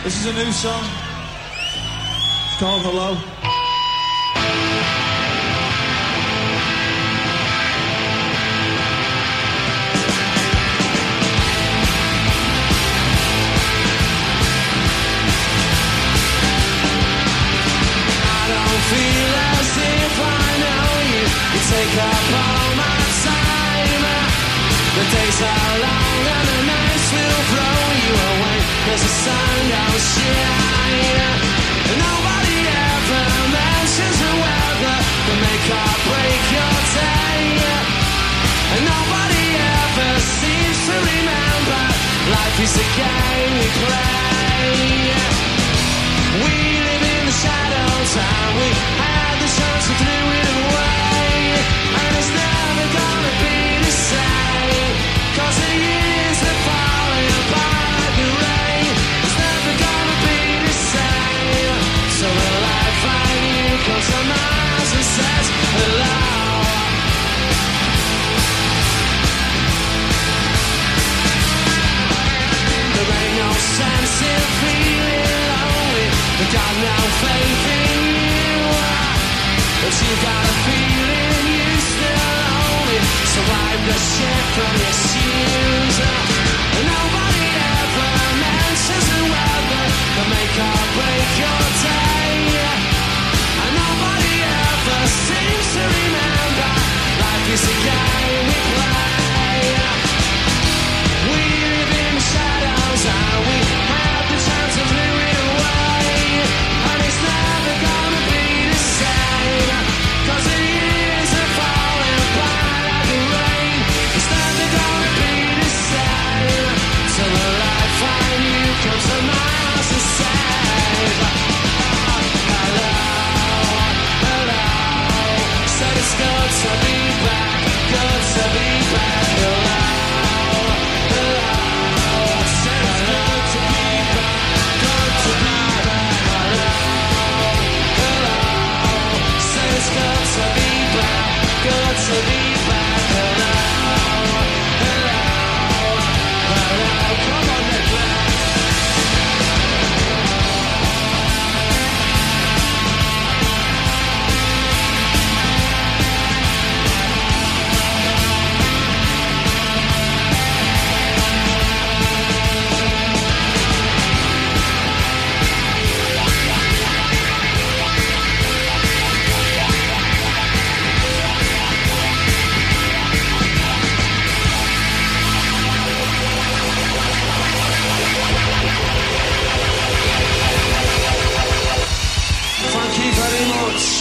This is a new song. It's called Hello. Feel as if I know you. You take up all my time. The days are long and the nights will throw you away. Cause the sun don't shine. And nobody ever mentions the weather to make or break your day. And nobody ever seems to remember life is a game we play. We live in the shadows and we had the chance to throw it away. And it's never gonna be the same. Cause the years are falling apart like the rain. It's never gonna be the same. So will I find you close to my eyes and says hello. There ain't no sense in feeling lonely. I got no faith in you. But you got a feeling you still owe me. So wipe the shit from your shoes. And nobody ever mentions the weather to make or break your day. And nobody ever seems to remember life is a game we play. We live in the shadows and we have the chance to throw it away. And it's never gonna be the same. Cause the years are falling by like the rain. It's never gonna be the same. Till the light find you comes to my house and says hello, hello. Said it's good to be back, good to be back. Hello, hello. Said it's good to be back, good to be back. Hello, hello. Said it's good to be back, good to be back. Hello, hello, hello. Come on, let's play. Thank you very much.